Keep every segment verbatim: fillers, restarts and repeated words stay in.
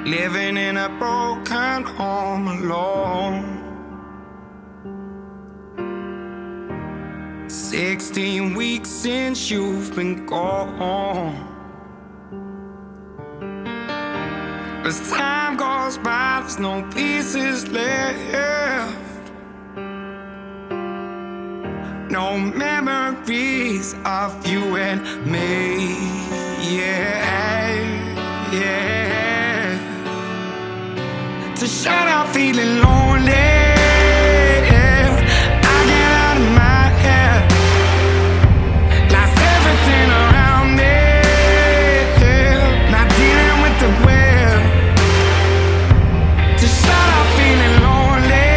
living in a broken home alone. Sixteen weeks since you've been gone. As time goes by, there's no pieces left, no memories of you and me. Yeah, yeah. To shut up feeling lonely, I get out of my head, lost everything around me, not dealing with the will. To shut up feeling lonely,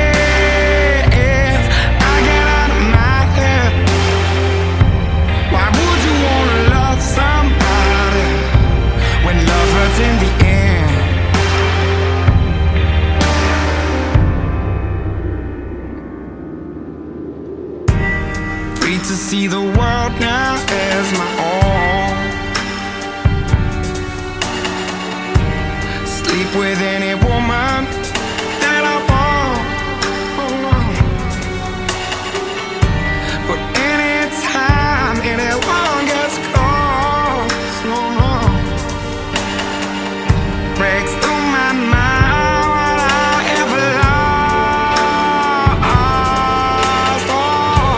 I get out of my head. Why would you wanna love somebody when love hurts in the end? Free to see the world now as my own, sleep with any woman that I want, but anytime anyone gets close, no, no, breaks through my mind what I ever lost. Oh,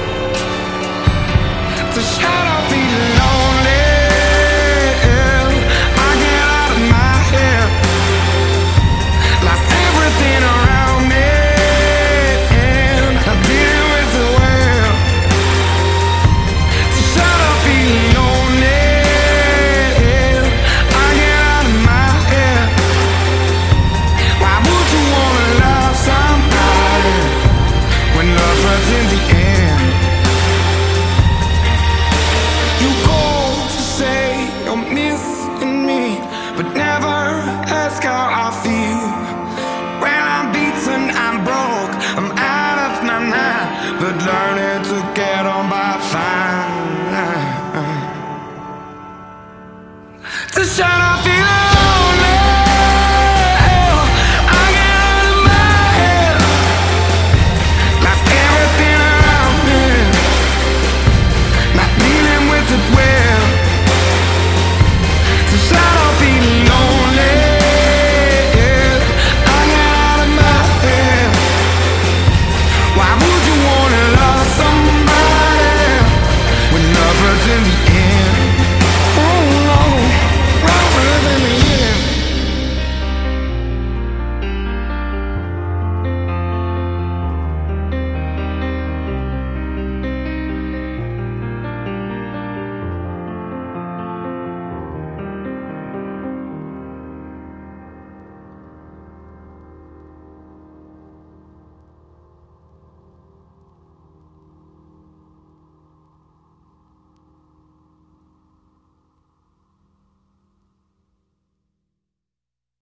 to shut up feeling lonely, I get out of my head, lost everything around me, and I'm dealing with the world. To shut up feeling lonely, I get out of my head. Why would you wanna love somebody when love hurts in the end? You go to say you're missing me, but never ask how I feel. When I'm beaten, I'm broke, I'm out of my mind, but learning to get on by fine. To shut up, feel